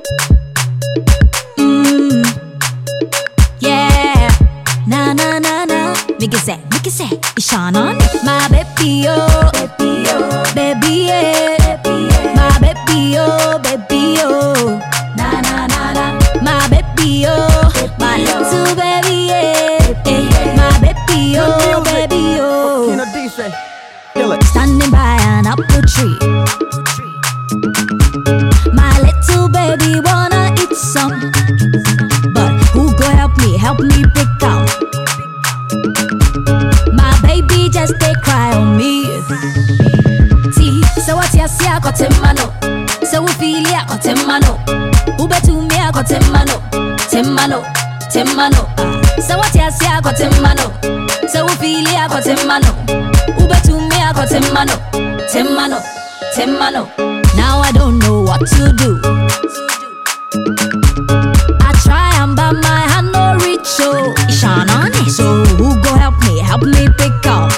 Yeah, na na na na. Make it say, it's shine on my baby, oh, baby, yeah, my baby, oh, na na na na, my baby, oh, my little baby, yeah, my baby, oh, baby, oh. Standing by an apple tree, my little baby wanna eat some, but who go help me pick out? My baby just they cry on me. See, so what you see, I got him mano. So we feel it, I got him mano. Ube to me, I got him mano. Timmano. So what you see, I got him mano. So we feel it, I got him mano. Ube to me, I got him mano. Timmano. Now I don't know what to do. I try and but my hand no reach, so shine on it. So who go help me pick out?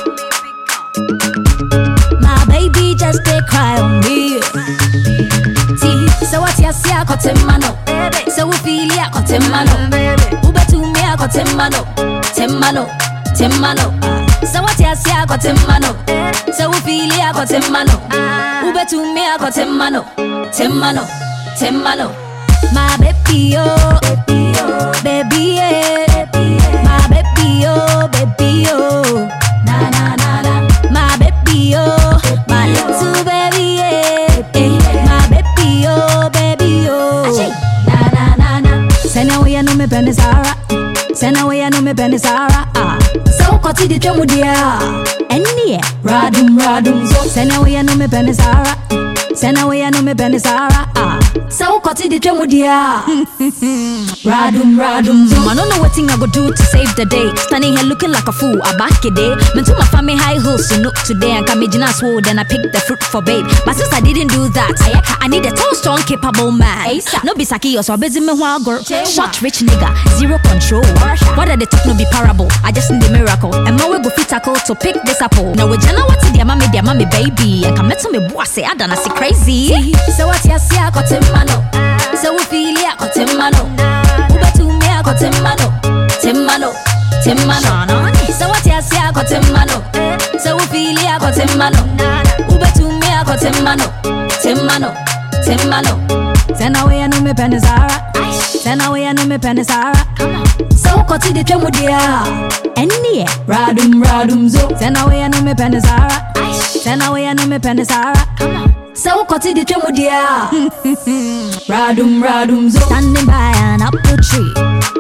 My baby just they cry on me. See, so what you see, I got him mano. So we feel it, I got him mano. Ube to me, I got him mano. Timmano. So what you see, I got him mano. So we feel it, I got him mano. Ube to me, I got him mano. Timmano. My baby, oh, baby, yeah. My baby, oh, na na na na. My baby, oh, my little baby, yeah. My baby, oh, na na na. Say now we know me penny Sarah. Say now we know me penny Sarah. So koti di chomu dia. Any radum so. Say now we know me penny Sarah. Say now we know me penny Sarah. So koti di chomu dia. Radum so. I don't know what thing I go do to save the day. Standing here looking like a fool. I back a day. Men to my family high heels so look today and come in swole. Then I pick the fruit for babe. But since I didn't do that, I need a tall, strong, capable man. No be saki or so busy me girl. Short rich nigga, zero control. What are the talk no be parable? I just need a miracle. And my way go fit tackle to pick this apple. Now we jana what their mommy baby. And come to me boy say I done I see crazy. So what you see I got him mano. So we feel it I got him mano. Ube to me I got him mano. Timmano. So what you see I got him mano. So we feel it I got him mano. Ube to me I got him mano. Timmano. Say now we know me penny Sarah. Say now we know me penny Sarah. So koti di chomu dia. Any radum so. Say now we know me penny Sarah. Say now we know me penny Sarah. So koti di chomu dia. Radum so. Standing by an apple tree.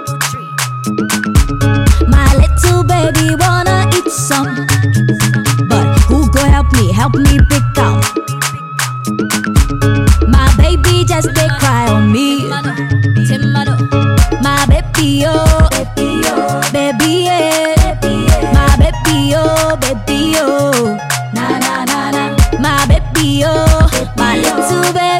My little baby wanna eat some, but who go help me pick out? My baby just they cry on me. My baby, oh, baby, yeah. My baby, oh, na na na na. My baby, oh, my little baby.